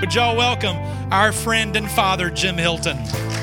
Would y'all welcome our friend and father, Jim Hilton.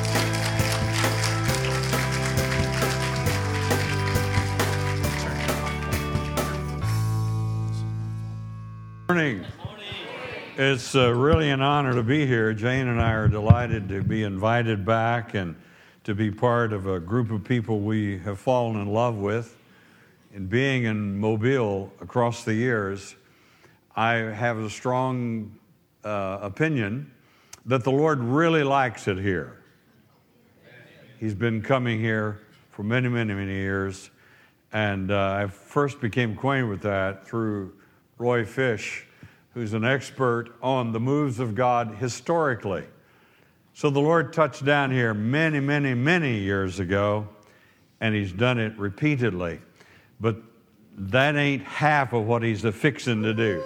Morning. It's really an honor to be here. Jane and I are delighted to be invited back and to be part of a group of people we have fallen in love with. And being in Mobile across the years, I have a strong opinion that the Lord really likes it here. He's been coming here for many, many, many years. And I first became acquainted with that through Roy Fish, who's an expert on the moves of God historically. So the Lord touched down here many, many, many years ago, and He's done it repeatedly. But that ain't half of what He's a-fixing to do.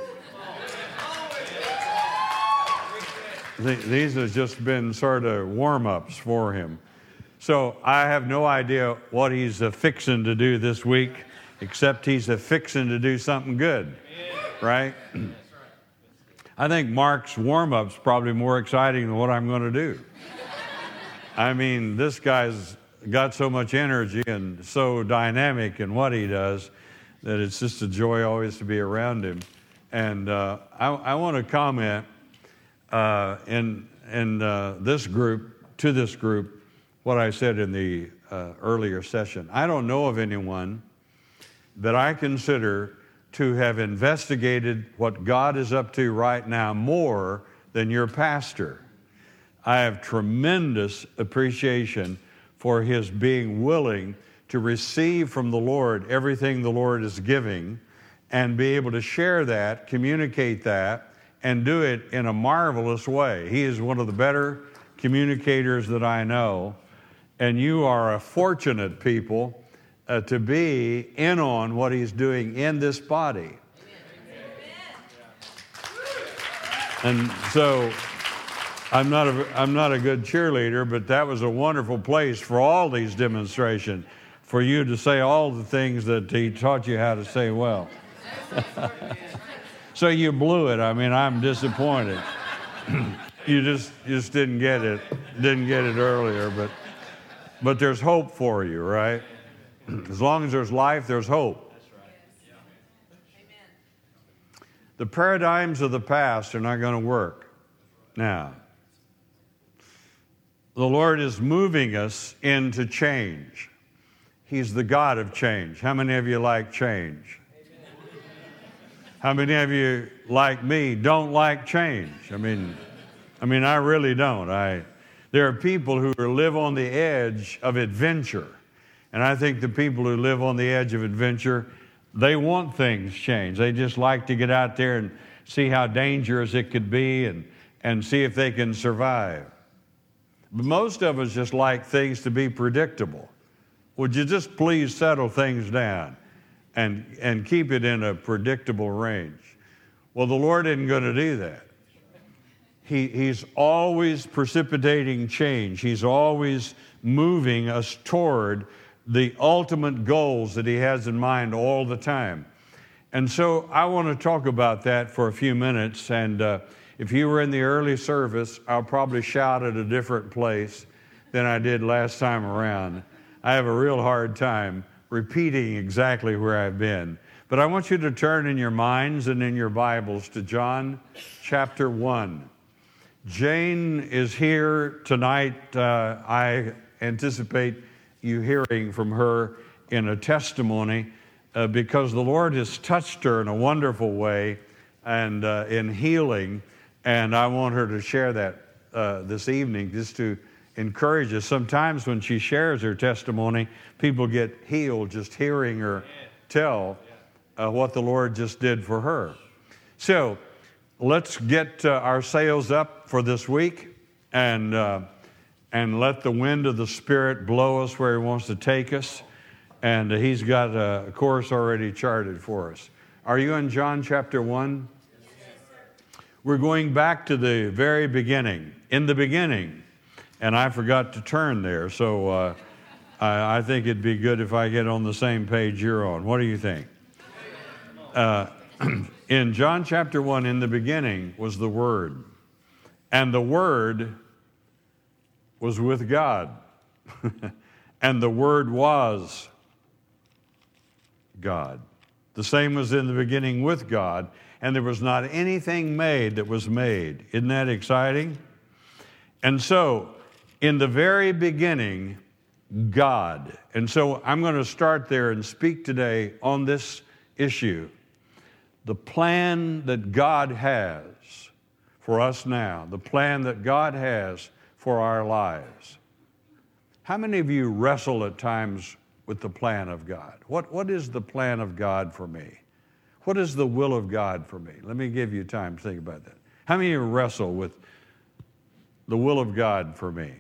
These have just been sort of warm-ups for Him. So I have no idea what He's a-fixing to do this week, except He's a-fixing to do something good. Right? I think Mark's warm-up's probably more exciting than what I'm going to do. I mean, this guy's got so much energy and so dynamic in what he does that it's just a joy always to be around him. And I want to comment in this group, what I said in the earlier session. I don't know of anyone that I consider to have investigated what God is up to right now more than your pastor. I have tremendous appreciation for his being willing to receive from the Lord everything the Lord is giving and be able to share that, communicate that, and do it in a marvelous way. He is one of the better communicators that I know, and you are a fortunate people to be in on what He's doing in this body. And so I'm not a good cheerleader, but that was a wonderful place for all these demonstrations, for you to say all the things that He taught you how to say well. So you blew it. I mean, I'm disappointed. You just didn't get it earlier, but there's hope for you, right? As long as there's life, there's hope. That's right. Yeah. Amen. The paradigms of the past are not going to work now. The Lord is moving us into change. He's the God of change. How many of you like change? Amen. How many of you, like me, don't like change? I mean, I really don't. There are people who live on the edge of adventure. And I think the people who live on the edge of adventure, they want things changed. They just like to get out there and see how dangerous it could be and see if they can survive. But most of us just like things to be predictable. Would you just please settle things down and keep it in a predictable range? Well, the Lord isn't going to do that. He's always precipitating change. He's always moving us toward the ultimate goals that He has in mind all the time. And so I want to talk about that for a few minutes. And if you were in the early service, I'll probably shout at a different place than I did last time around. I have a real hard time repeating exactly where I've been. But I want you to turn in your minds and in your Bibles to John chapter 1. Jane is here tonight. I anticipate you hearing from her in a testimony because the Lord has touched her in a wonderful way and in healing, and I want her to share that this evening just to encourage us. Sometimes when she shares her testimony, people get healed just hearing her tell what the Lord just did for her. So let's get our sails up for this week and let the wind of the Spirit blow us where He wants to take us. And He's got a course already charted for us. Are you in John chapter 1? Yes, sir. We're going back to the very beginning. In the beginning. And I forgot to turn there, so I think it'd be good if I get on the same page you're on. What do you think? In John chapter 1, in the beginning was the Word. And the Word was with God. And the Word was God. The same was in the beginning with God, and there was not anything made that was made. Isn't that exciting? And so, in the very beginning, God. And so I'm going to start there and speak today on this issue. The plan that God has for us now, the plan that God has for our lives. How many of you wrestle at times with the plan of God? What is the plan of God for me? What is the will of God for me? Let me give you time to think about that. How many of you wrestle with the will of God for me?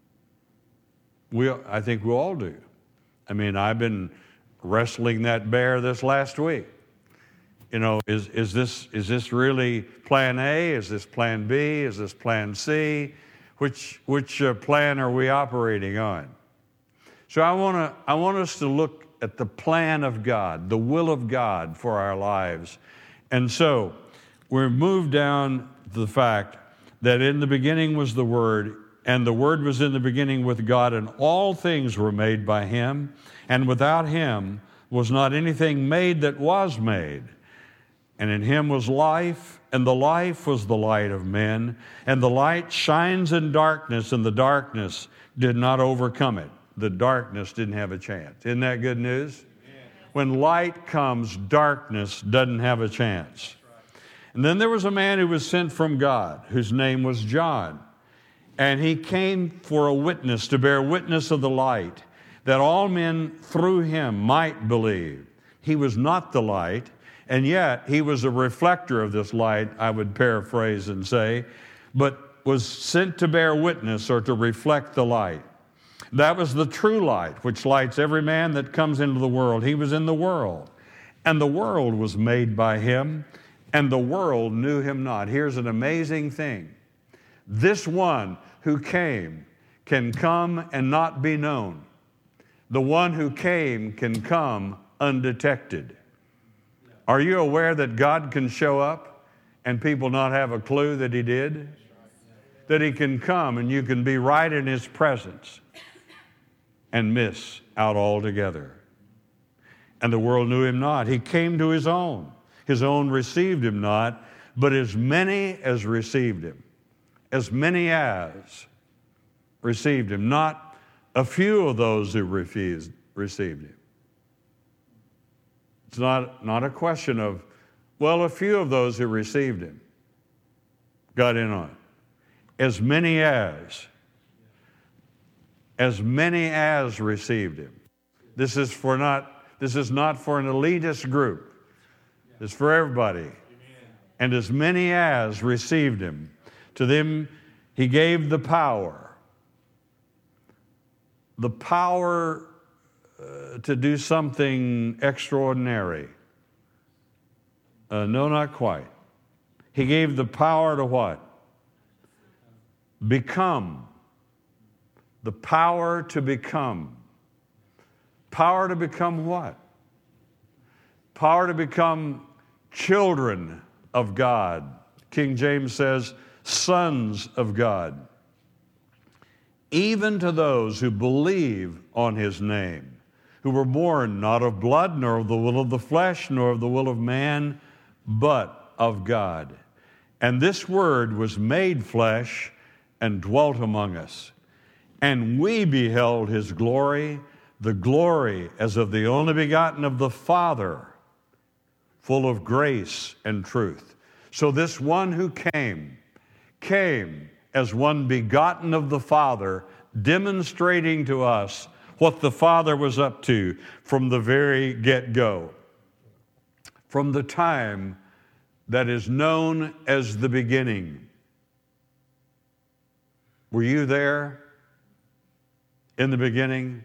I think we all do. I mean, I've been wrestling that bear this last week. You know, is this really plan A? Is this plan B? Is this plan C? Which plan are we operating on? So I want us to look at the plan of God, the will of God for our lives. And so we're moved down to the fact that in the beginning was the Word, and the Word was in the beginning with God, and all things were made by Him, and without Him was not anything made that was made. And in Him was life, and the life was the light of men, and the light shines in darkness, and the darkness did not overcome it. The darkness didn't have a chance. Isn't that good news? When light comes, darkness doesn't have a chance. And then there was a man who was sent from God, whose name was John. And he came for a witness, to bear witness of the light, that all men through him might believe. He was not the light, and yet he was a reflector of this light, I would paraphrase and say, but was sent to bear witness or to reflect the light. That was the true light, which lights every man that comes into the world. He was in the world, and the world was made by him, and the world knew him not. Here's an amazing thing. This one who came can come and not be known. The one who came can come undetected. Are you aware that God can show up and people not have a clue that He did? That He can come and you can be right in His presence and miss out altogether. And the world knew Him not. He came to His own. His own received Him not, but as many as received Him. As many as received Him. Not a few of those who received Him. It's not a question of, well, a few of those who received Him got in on it. As many as received Him. This is not for an elitist group. It's for everybody. And as many as received Him, to them He gave the power to do something extraordinary. No, not quite. He gave the power to what? Become. The power to become. Power to become what? Power to become children of God. King James says, sons of God. Even to those who believe on His name, who were born not of blood, nor of the will of the flesh, nor of the will of man, but of God. And this Word was made flesh and dwelt among us. And we beheld His glory, the glory as of the only begotten of the Father, full of grace and truth. So this one who came as one begotten of the Father, demonstrating to us what the Father was up to from the very get-go, from the time that is known as the beginning. Were you there in the beginning?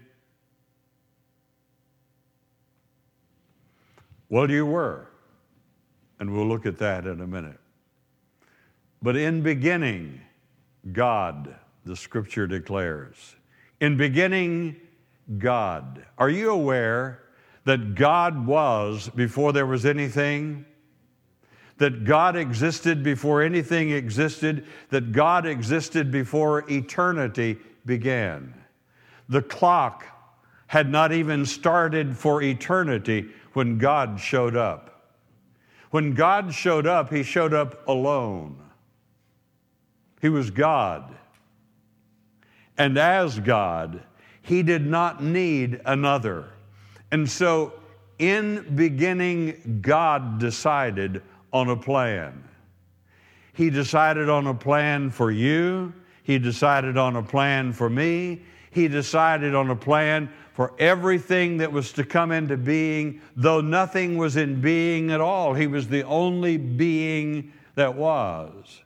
Well, you were, and we'll look at that in a minute. But in beginning, God, the Scripture declares. In beginning, God. Are you aware that God was before there was anything? that God existed before anything existed, that God existed before eternity began. The clock had not even started for eternity when God showed up. When God showed up, He showed up alone. He was God. And as God, He did not need another. And so, in beginning, God decided on a plan. He decided on a plan for you. He decided on a plan for me. He decided on a plan for everything that was to come into being, though nothing was in being at all. He was the only being that was.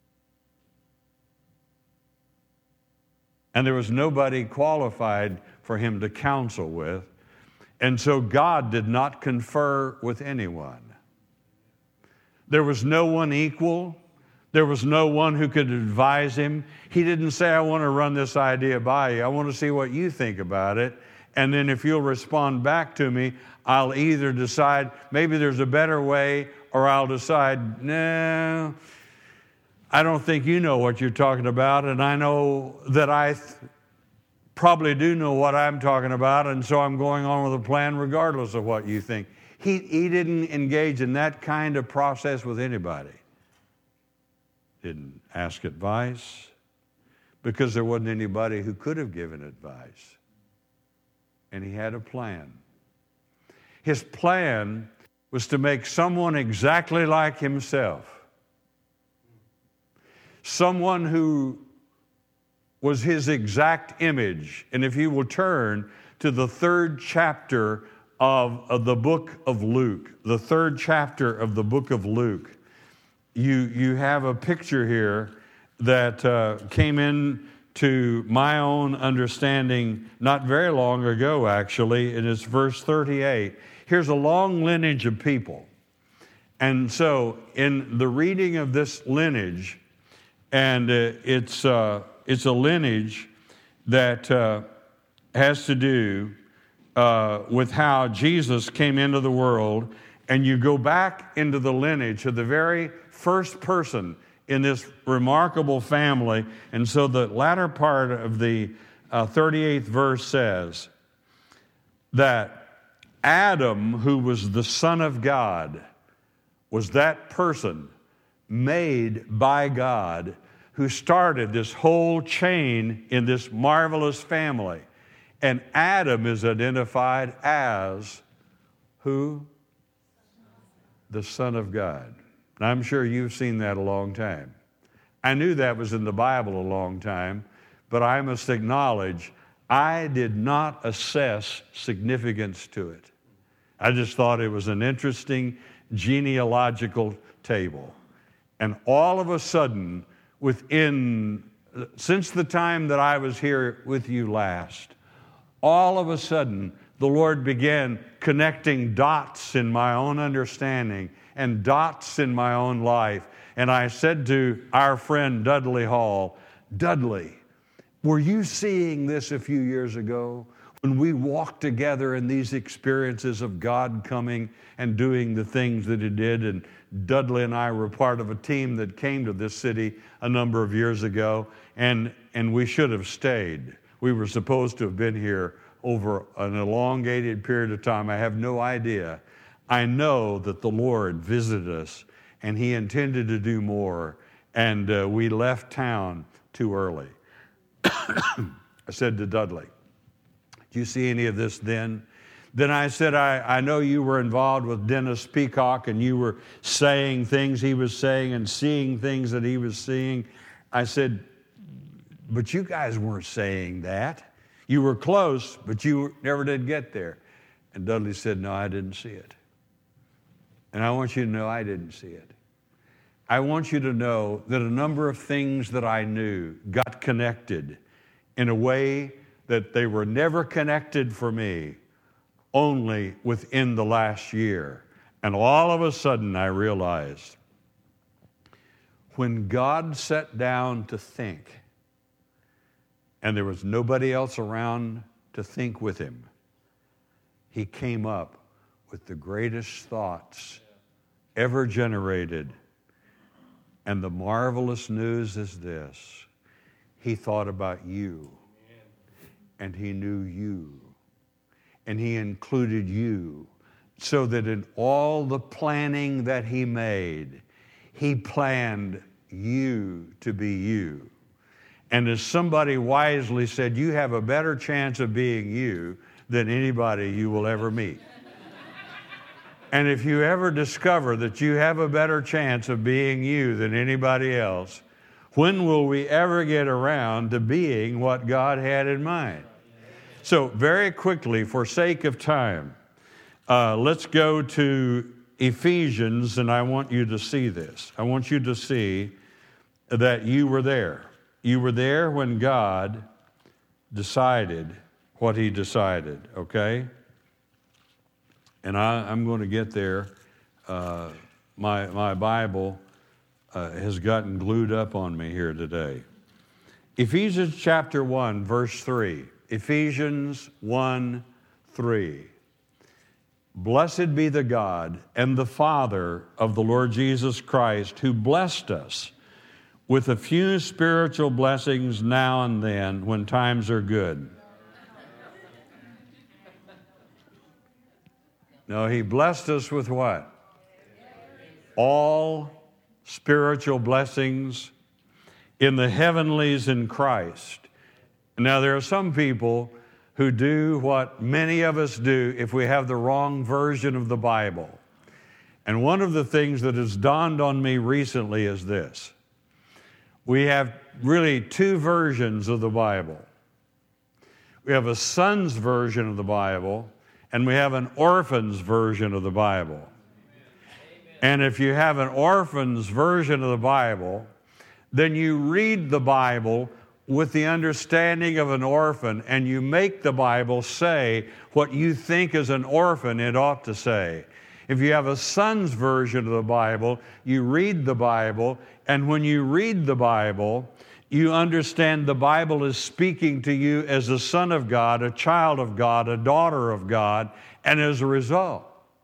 And there was nobody qualified for Him to counsel with. And so God did not confer with anyone. There was no one equal. There was no one who could advise Him. He didn't say, I want to run this idea by you. I want to see what you think about it. And then if you'll respond back to me, I'll either decide maybe there's a better way, or I'll decide, no, I don't think you know what you're talking about, and I know that I probably do know what I'm talking about, and so I'm going on with a plan regardless of what you think. He didn't engage in that kind of process with anybody. Didn't ask advice because there wasn't anybody who could have given advice. And He had a plan. His plan was to make someone exactly like Himself. Someone who was His exact image. And if you will turn to the 3rd chapter of the book of Luke, the 3rd chapter of the book of Luke, you have a picture here that came in to my own understanding not very long ago, actually, and it's verse 38. Here's a long lineage of people. And so in the reading of this lineage, and it's a lineage that has to do with how Jesus came into the world, and you go back into the lineage of the very first person in this remarkable family. And so the latter part of the 38th verse says that Adam, who was the Son of God, was that person made by God who started this whole chain in this marvelous family. And Adam is identified as who? The Son of God. And I'm sure you've seen that a long time. I knew that was in the Bible a long time, but I must acknowledge I did not assess significance to it. I just thought it was an interesting genealogical table. And all of a sudden, since the time that I was here with you last, all of a sudden, the Lord began connecting dots in my own understanding and dots in my own life. And I said to our friend Dudley Hall, Dudley, were you seeing this a few years ago when we walked together in these experiences of God coming and doing the things that He did? And Dudley and I were part of a team that came to this city a number of years ago, and we should have stayed. We were supposed to have been here over an elongated period of time. I have no idea. I know that the Lord visited us, and He intended to do more, and we left town too early. I said to Dudley, "Do you see any of this then?" Then I said, I know you were involved with Dennis Peacock, and you were saying things he was saying and seeing things that he was seeing. I said, but you guys weren't saying that. You were close, but you never did get there. And Dudley said, no, I didn't see it. And I want you to know I didn't see it. I want you to know that a number of things that I knew got connected in a way that they were never connected for me, only within the last year. And all of a sudden I realized when God sat down to think, and there was nobody else around to think with Him, He came up with the greatest thoughts ever generated. And the marvelous news is this: He thought about you, and He knew you, and He included you, so that in all the planning that He made, He planned you to be you. And as somebody wisely said, you have a better chance of being you than anybody you will ever meet. And if you ever discover that you have a better chance of being you than anybody else, when will we ever get around to being what God had in mind? So very quickly, for sake of time, let's go to Ephesians, and I want you to see this. I want you to see that you were there. You were there when God decided what He decided, okay? And I'm going to get there. My Bible has gotten glued up on me here today. Ephesians chapter 1, verse 3. Ephesians 1:3. Blessed be the God and the Father of the Lord Jesus Christ, who blessed us with a few spiritual blessings now and then when times are good. No, He blessed us with what? All spiritual blessings in the heavenlies in Christ. Now, there are some people who do what many of us do if we have the wrong version of the Bible. And one of the things that has dawned on me recently is this. We have really two versions of the Bible. We have a son's version of the Bible, and we have an orphan's version of the Bible. Amen. And if you have an orphan's version of the Bible, then you read the Bible with the understanding of an orphan, and you make the Bible say what you think as an orphan it ought to say. If you have a son's version of the Bible, you read the Bible, and when you read the Bible, you understand the Bible is speaking to you as a son of God, a child of God, a daughter of God, and as a result,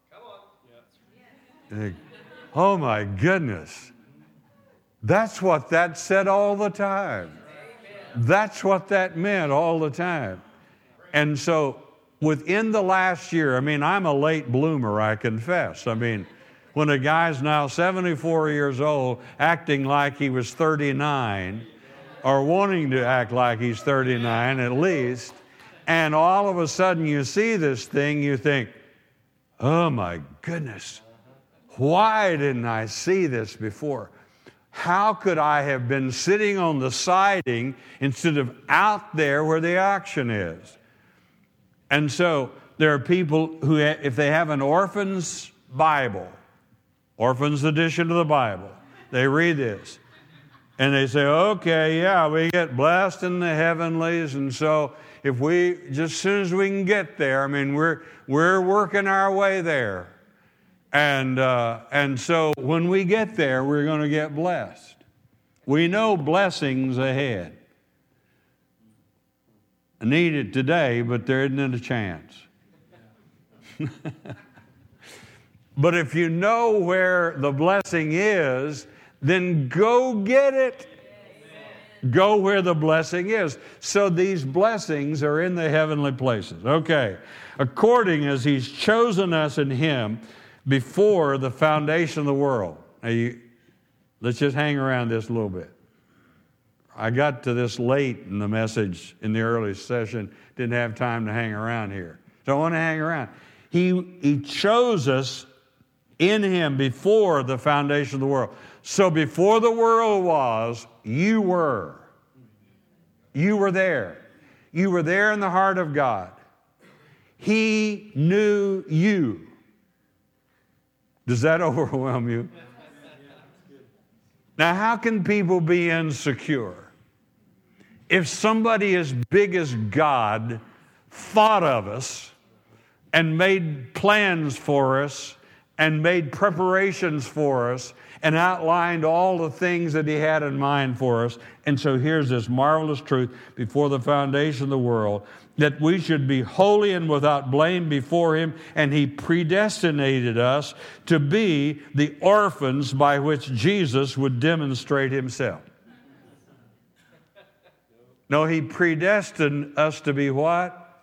oh my goodness, that's what that said all the time. That's what that meant all the time. And so within the last year, I'm a late bloomer, I confess. When a guy's now 74 years old, acting like he was 39, or wanting to act like he's 39 at least, and all of a sudden you see this thing, you think, oh my goodness, why didn't I see this before? How could I have been sitting on the siding instead of out there where the action is? And so there are people who, if they have an orphan's Bible, orphan's edition of the Bible, they read this. And they say, okay, yeah, we get blessed in the heavenlies. And so if we, just as soon as we can get there, we're working our way there. And so when we get there, we're going to get blessed. We know blessings ahead. I need it today, but there isn't a chance. But if you know where the blessing is, then go get it. Go where the blessing is. So these blessings are in the heavenly places. Okay. According as He's chosen us in Him before the foundation of the world. Now let's just hang around this a little bit. I got to this late in the message in the early session. Didn't have time to hang around here. So I want to hang around. He chose us in Him before the foundation of the world. So before the world was, you were. You were there. You were there in the heart of God. He knew you. Does that overwhelm you? Now, how can people be insecure? If somebody as big as God thought of us and made plans for us and made preparations for us and outlined all the things that he had in mind for us. And so here's this marvelous truth before the foundation of the world, that we should be holy and without blame before him, and he predestinated us to be the orphans by which Jesus would demonstrate himself. No, he predestined us to be what?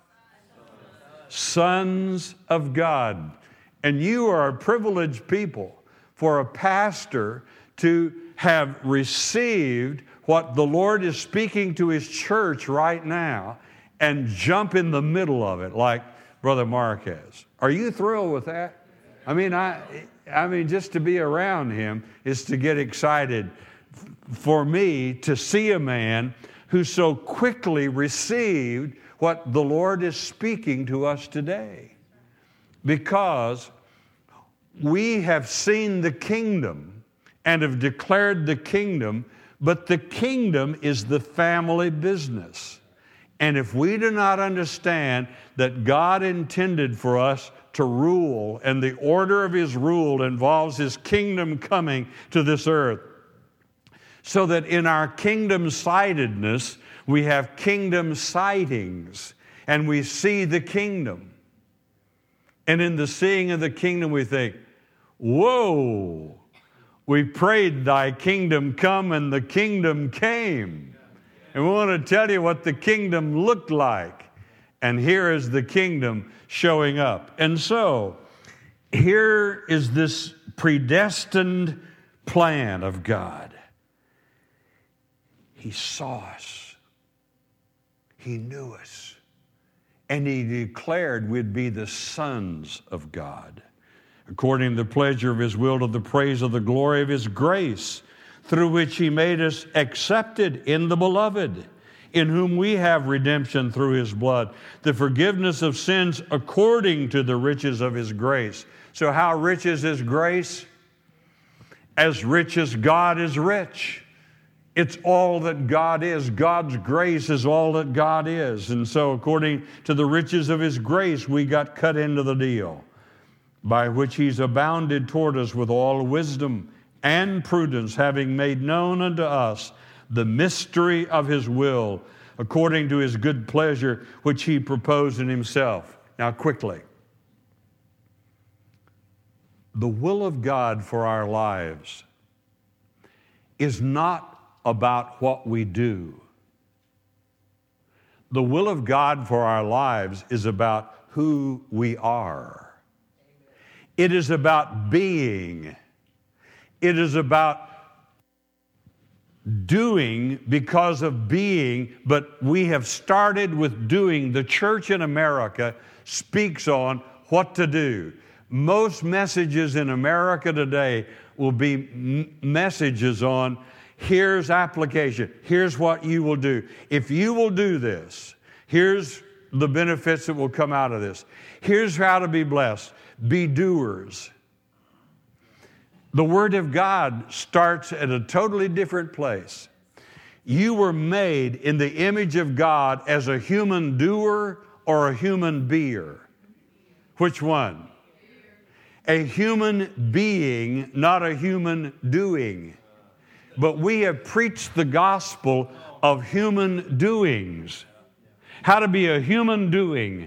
Sons of God. And you are a privileged people for a pastor to have received what the Lord is speaking to his church right now and jump in the middle of it like Brother Mark has. Are you thrilled with that? I mean, just to be around him is to get excited. For me, to see a man who so quickly received what the Lord is speaking to us today. Because we have seen the kingdom and have declared the kingdom, but the kingdom is the family business. And if we do not understand that God intended for us to rule, and the order of his rule involves his kingdom coming to this earth, so that in our kingdom-sightedness, we have kingdom sightings, and we see the kingdom. And in the seeing of the kingdom, we think, whoa, we prayed thy kingdom come, and the kingdom came. And we want to tell you what the kingdom looked like. And here is the kingdom showing up. And so, here is this predestined plan of God. He saw us. He knew us. And he declared we'd be the sons of God, according to the pleasure of his will, to the praise of the glory of his grace, through which he made us accepted in the beloved, in whom we have redemption through his blood, the forgiveness of sins according to the riches of his grace. So how rich is his grace? As rich as God is rich. It's all that God is. God's grace is all that God is. And so according to the riches of his grace, we got cut into the deal, by which he's abounded toward us with all wisdom and prudence, having made known unto us the mystery of his will, according to his good pleasure, which he proposed in himself. Now quickly, the will of God for our lives is not about what we do. The will of God for our lives is about who we are. It is about being. It is about doing because of being, but we have started with doing. The church in America speaks on what to do. Most messages in America today will be messages on here's application. Here's what you will do. If you will do this, here's the benefits that will come out of this. Here's how to be blessed. Be doers. The Word of God starts at a totally different place. You were made in the image of God as a human doer or a human beer. Which one? A human being, not a human doing. But we have preached the gospel of human doings. How to be a human doing.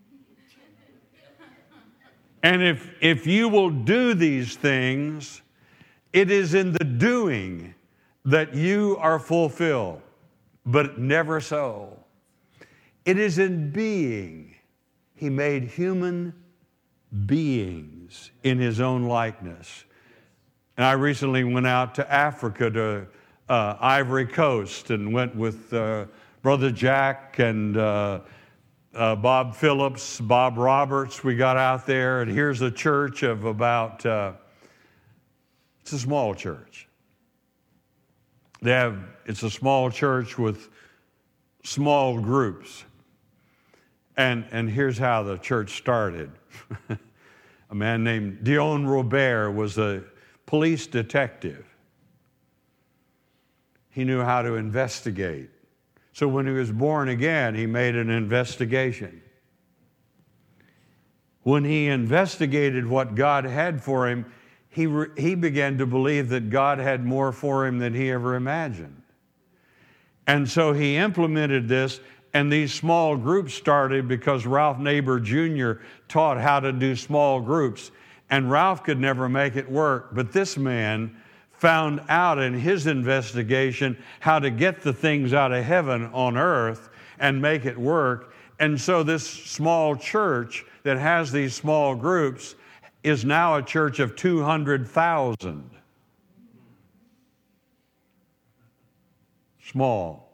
And if you will do these things, it is in the doing that you are fulfilled, but never so. It is in being. He made human beings in his own likeness. And I recently went out to Africa, to Ivory Coast, and went with Brother Jack and Bob Phillips, Bob Roberts. We got out there, and here's a church of about, it's a small church. It's a small church with small groups. And here's how the church started. A man named Dion Robert was a police detective. He knew how to investigate. So when he was born again, he made an investigation. when he investigated what God had for him, he began to believe that God had more for him than he ever imagined. And so he implemented this, and these small groups started because Ralph Neighbor Jr. taught how to do small groups. And Ralph could never make it work, but this man found out in his investigation how to get the things out of heaven on earth and make it work. And so this small church that has these small groups is now a church of 200,000. Small.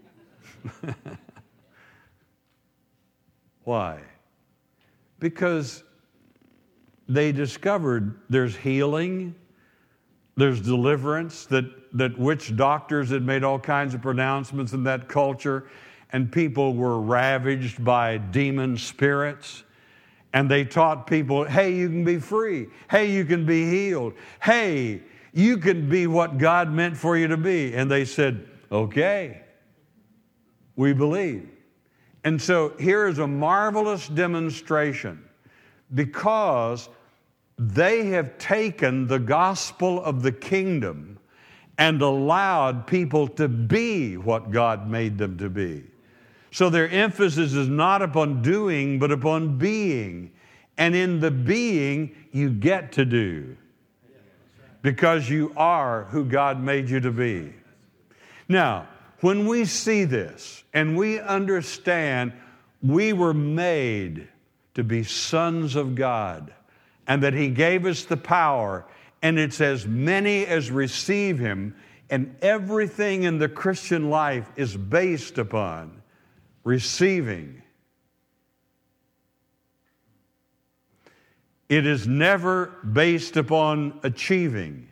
Why? Because they discovered there's healing, there's deliverance, that witch doctors had made all kinds of pronouncements in that culture, and people were ravaged by demon spirits. And they taught people, hey, you can be free. Hey, you can be healed. Hey, you can be what God meant for you to be. And they said, okay, we believe. And so here is a marvelous demonstration, because they have taken the gospel of the kingdom and allowed people to be what God made them to be. So their emphasis is not upon doing, but upon being. And in the being, you get to do, because you are who God made you to be. Now, when we see this and we understand we were made to be sons of God, and that He gave us the power, and it's as many as receive Him, and everything in the Christian life is based upon receiving. It is never based upon achieving.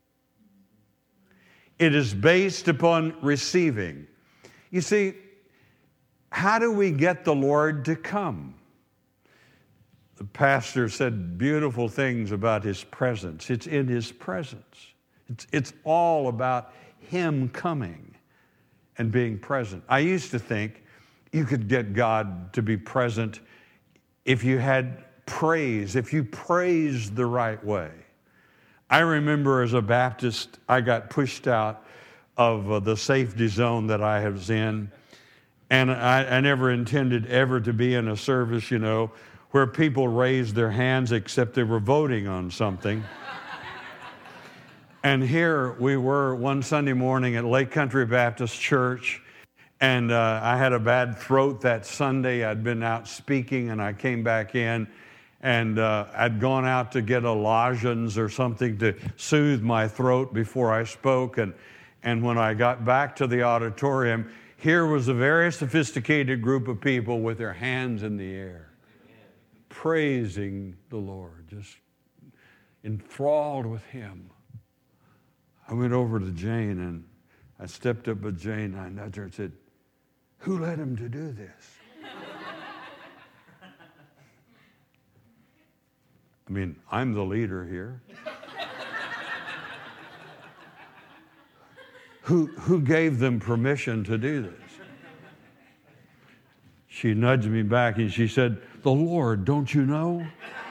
It is based upon receiving. You see, how do we get the Lord to come? The pastor said beautiful things about His presence. It's in His presence. It's all about Him coming and being present. I used to think you could get God to be present if you had praise, if you praised the right way. I remember as a Baptist, I got pushed out of the safety zone that I was in, and I never intended ever to be in a service, where people raised their hands except they were voting on something. And here we were one Sunday morning at Lake Country Baptist Church, and I had a bad throat that Sunday. I'd been out speaking, and I came back in, and I'd gone out to get a lozenge or something to soothe my throat before I spoke. And when I got back to the auditorium, here was a very sophisticated group of people with their hands in the air, praising the Lord, just enthralled with Him. I went over to Jane, and I stepped up with Jane, and I nudged her and said, "Who led him to do this?" I mean, I'm the leader here. Who gave them permission to do this? She nudged me back and she said, "The Lord, don't you know?"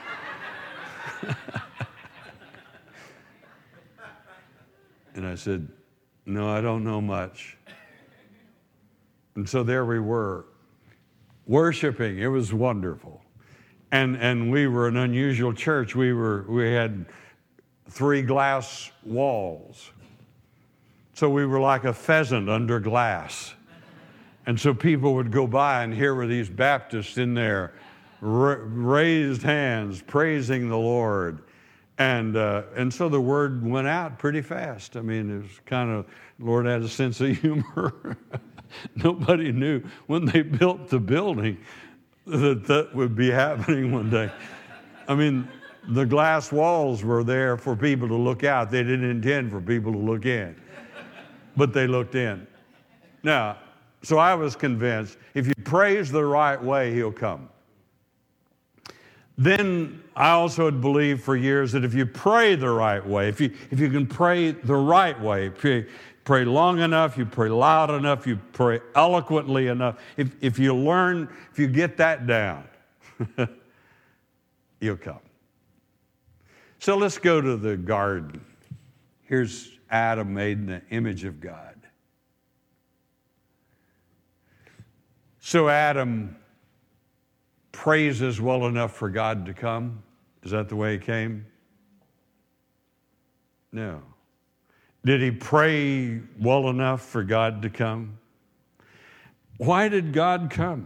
And I said, "No, I don't know much." And so there we were, worshiping. It was wonderful. And we were an unusual church. We had 3 glass walls. So we were like a pheasant under glass. And so people would go by, and here were these Baptists in there, raised hands, praising the Lord. And so the word went out pretty fast. I mean, it was kind of, the Lord had a sense of humor. Nobody knew when they built the building that would be happening one day. I mean, the glass walls were there for people to look out. They didn't intend for people to look in, but they looked in. Now, so I was convinced if you praise the right way, He'll come. Then I also had believed for years that if you pray the right way, if you can pray the right way, pray long enough, you pray loud enough, you pray eloquently enough, if you get that down, He'll come. So let's go to the garden. Here's Adam made in the image of God. So Adam praises well enough for God to come. Is that the way he came? No. Did he pray well enough for God to come? Why did God come?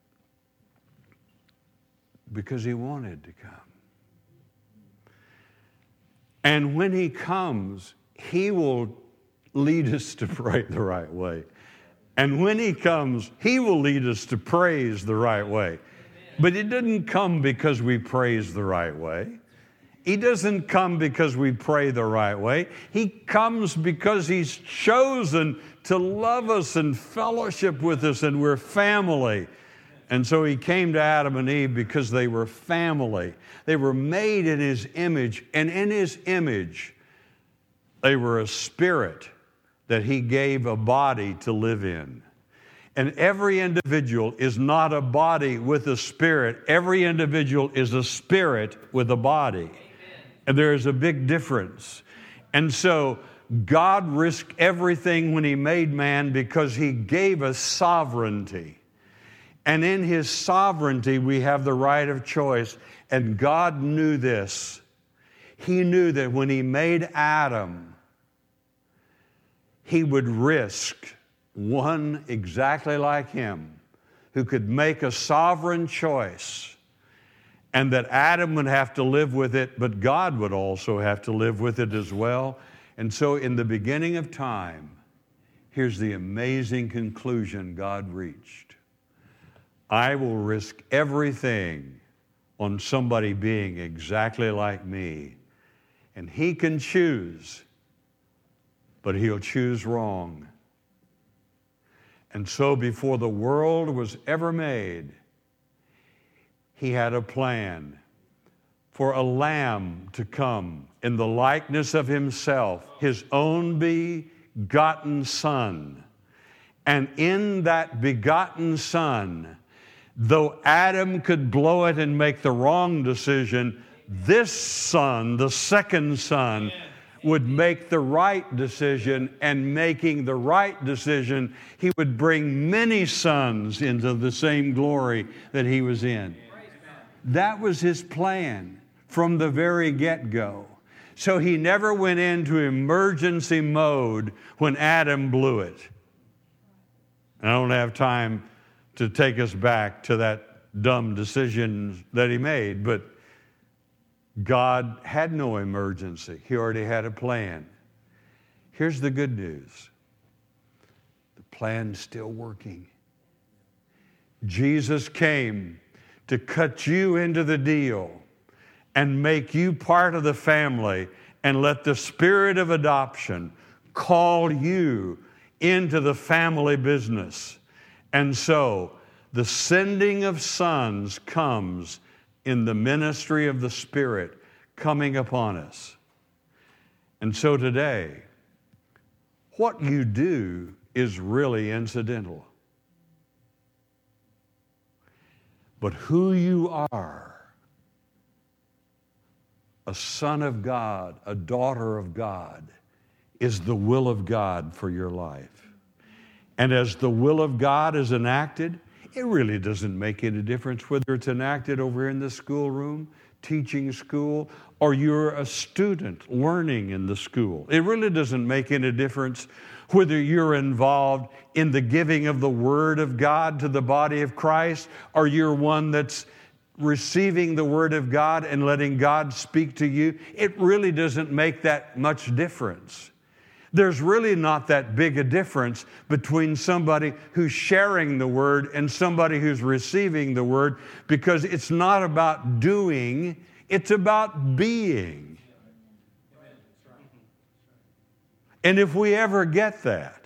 Because he wanted to come. And when he comes, he will lead us to pray the right way. And when he comes, he will lead us to praise the right way. But it didn't come because we praise the right way. He doesn't come because we pray the right way. He comes because he's chosen to love us and fellowship with us, and we're family. And so he came to Adam and Eve because they were family. They were made in his image, and in his image, they were a spirit that he gave a body to live in. And every individual is not a body with a spirit. Every individual is a spirit with a body. Amen. And there is a big difference. And so God risked everything when he made man because he gave us sovereignty. And in his sovereignty, we have the right of choice. And God knew this. He knew that when he made Adam, he would risk one exactly like him who could make a sovereign choice, and that Adam would have to live with it, but God would also have to live with it as well. And so in the beginning of time, here's the amazing conclusion God reached. I will risk everything on somebody being exactly like me. And he can choose, but he'll choose wrong. And so before the world was ever made, he had a plan for a lamb to come in the likeness of himself, his own begotten Son. And in that begotten Son, though Adam could blow it and make the wrong decision, this Son, the second Son, would make the right decision, and making the right decision, he would bring many sons into the same glory that he was in. That was his plan from the very get-go. So he never went into emergency mode when Adam blew it. I don't have time to take us back to that dumb decision that he made, but God had no emergency. He already had a plan. Here's the good news. The plan's still working. Jesus came to cut you into the deal and make you part of the family, and let the spirit of adoption call you into the family business. And so the sending of sons comes in the ministry of the Spirit coming upon us. And so today, what you do is really incidental. But who you are, a son of God, a daughter of God, is the will of God for your life. And as the will of God is enacted, it really doesn't make any difference whether it's enacted over in the schoolroom, teaching school, or you're a student learning in the school. It really doesn't make any difference whether you're involved in the giving of the Word of God to the body of Christ, or you're one that's receiving the Word of God and letting God speak to you. It really doesn't make that much difference. There's really not that big a difference between somebody who's sharing the Word and somebody who's receiving the Word, because it's not about doing, it's about being. And if we ever get that,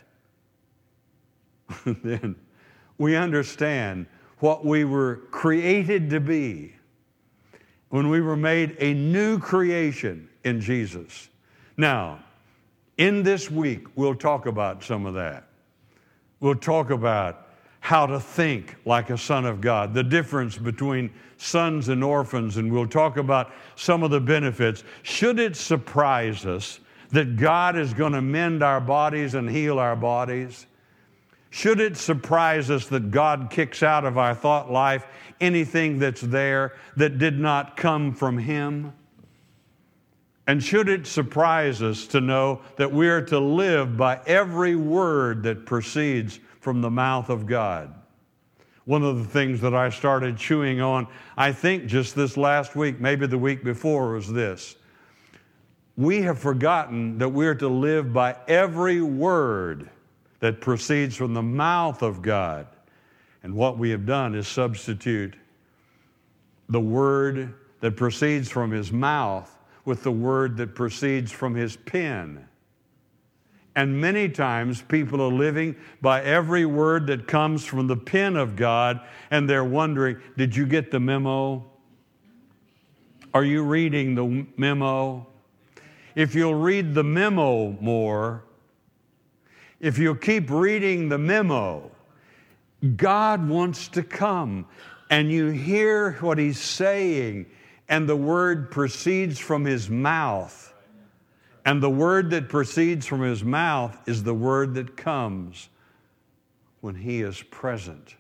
then we understand what we were created to be when we were made a new creation in Jesus. Now, in this week, we'll talk about some of that. We'll talk about how to think like a son of God, the difference between sons and orphans, and we'll talk about some of the benefits. Should it surprise us that God is going to mend our bodies and heal our bodies? Should it surprise us that God kicks out of our thought life anything that's there that did not come from Him? And should it surprise us to know that we are to live by every word that proceeds from the mouth of God? One of the things that I started chewing on, I think just this last week, maybe the week before, was this. We have forgotten that we're to live by every word that proceeds from the mouth of God. And what we have done is substitute the word that proceeds from His mouth with the word that proceeds from His pen. And many times people are living by every word that comes from the pen of God, and they're wondering, did you get the memo? Are you reading the memo? If you'll read the memo more, if you'll keep reading the memo, God wants to come, and you hear what He's saying, and the word proceeds from His mouth. And the word that proceeds from His mouth is the word that comes when He is present.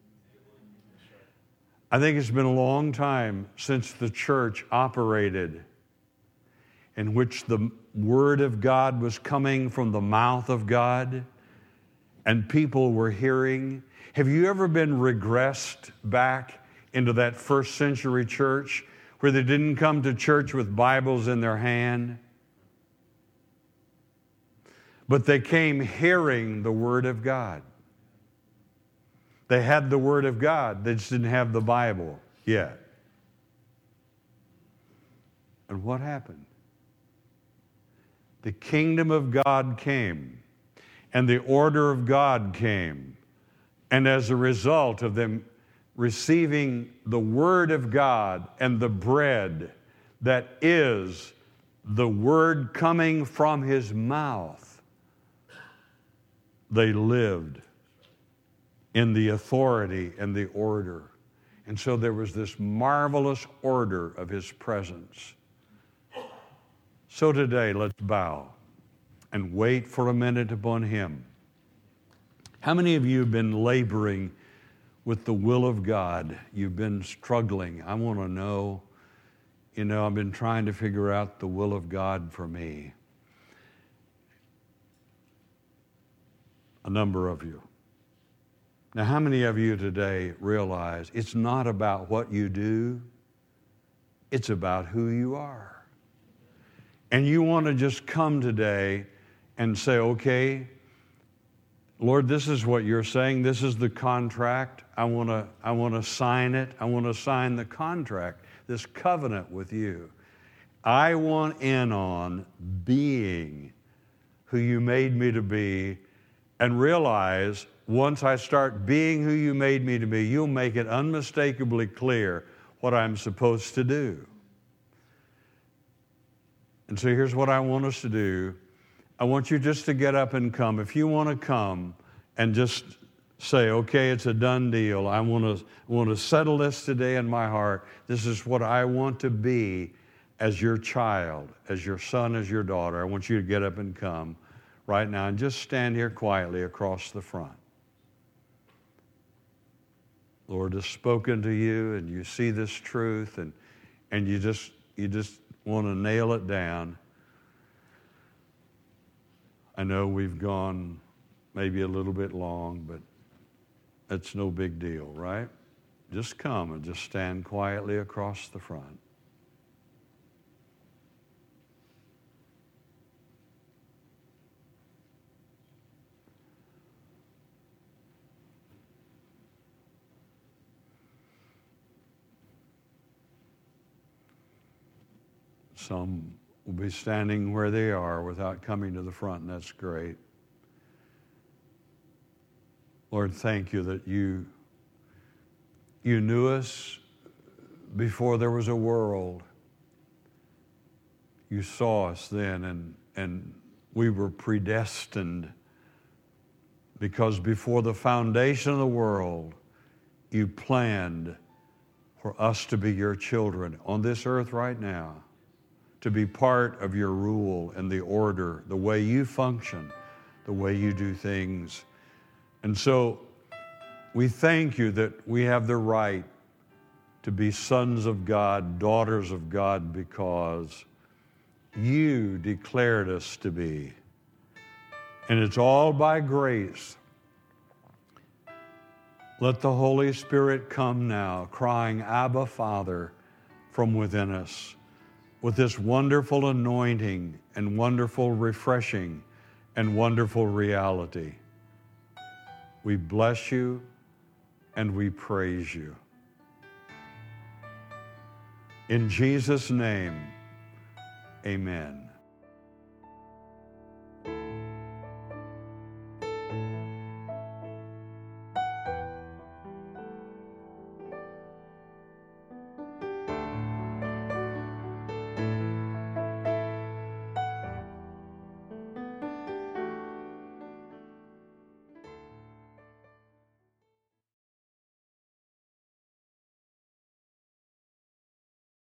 I think it's been a long time since the church operated in which the Word of God was coming from the mouth of God and people were hearing. Have you ever been regressed back into that first century church where they didn't come to church with Bibles in their hand, but they came hearing the Word of God? They had the Word of God, they just didn't have the Bible yet. And what happened? The kingdom of God came, and the order of God came. And as a result of them receiving the Word of God and the bread that is the Word coming from His mouth, they lived in the authority and the order. And so there was this marvelous order of His presence. So today, let's bow and wait for a minute upon Him. How many of you have been laboring with the will of God? You've been struggling. I want to know, I've been trying to figure out the will of God for me. A number of you. Now, how many of you today realize it's not about what you do, it's about who you are? And you want to just come today and say, okay, Lord, this is what you're saying. This is the contract. I want to sign it. I want to sign the contract, this covenant with you. I want in on being who you made me to be, and realize once I start being who you made me to be, you'll make it unmistakably clear what I'm supposed to do. And so here's what I want us to do. I want you just to get up and come. If you want to come and just say, okay, it's a done deal. I want to settle this today in my heart. This is what I want to be as your child, as your son, as your daughter. I want you to get up and come right now and just stand here quietly across the front. Lord has spoken to you, and you see this truth, and you just want to nail it down. I know we've gone maybe a little bit long, but that's no big deal, right? Just come and just stand quietly across the front. Some will be standing where they are without coming to the front, and that's great. Lord, thank you that you knew us before there was a world. You saw us then, and we were predestined because before the foundation of the world, you planned for us to be your children on this earth right now, to be part of your rule and the order, the way you function, the way you do things. And so we thank you that we have the right to be sons of God, daughters of God, because you declared us to be. And it's all by grace. Let the Holy Spirit come now, crying, Abba, Father, from within us, with this wonderful anointing and wonderful refreshing and wonderful reality. We bless you and we praise you. In Jesus' name, amen.